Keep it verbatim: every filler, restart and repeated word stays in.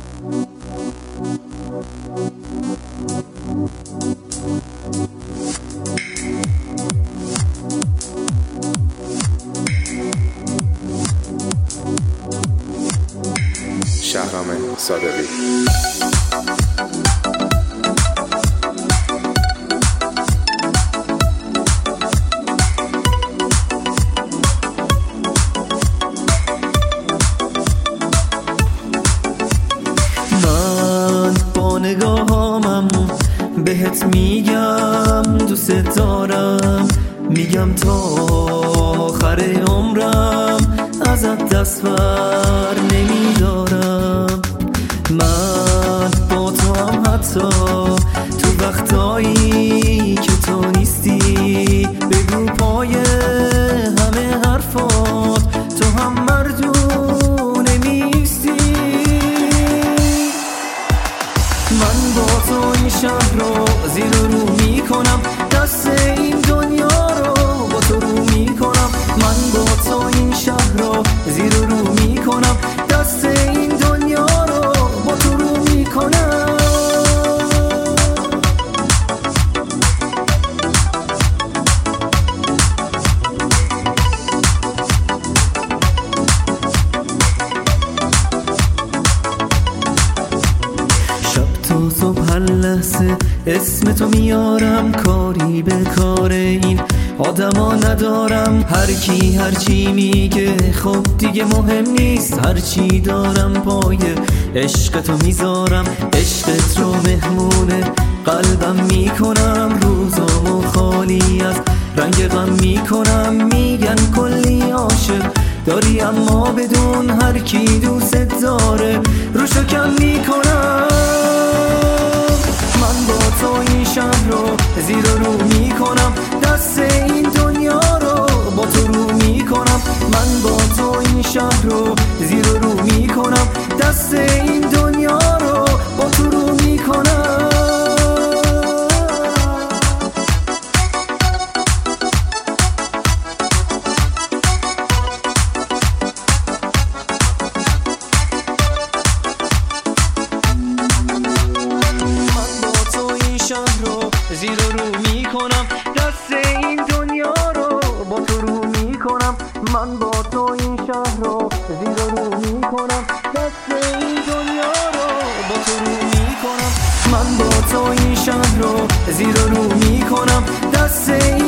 شهرام صادقی. من با نگاهامم بهت میگم دوست دارم، میگم تا آخر عمرم ازت دست بر نمیدارم. من با تو هم حتی تو وقتایی که تو نیستی، بگو پای همه حرفات تو هم مردونه میستی. من با تو این شهر رو زیر و رو میکنم، دست این دنیا رو با تو رو میکنم. من با تو این شهر رو زیر و رو میکنم، دست این دنیا رو با تو رو میکنم. شب تا صبح هر لحظه اسم تو میارم، کاری به کار این آدما ندارم. هر کی هر چی میگه خب دیگه مهم نیست، هر چی دارم پای عشق تو میذارم. عشقت رو مهمونه قلبم میکنم، روزامو خالی از رنگ غم میکنم. میگن کلی عاشق داری اما بدون هر کی دوست داره رو شکم میکنم. من با تو این شهر رو زیر و رو میکنم، دست این دنیا رو با تو رو میکنم. من با تو این شهر رو زیر و رو میکنم، دست این دنیا رو با تو رو میکنم. زیر و رو میکنم، دست این دنیا رو با تو رو میکنم. من با تو این شهر رو زیر و رو میکنم، دست این دنیا رو با تو رو میکنم. من با تو این شهر رو زیر و رو میکنم، دست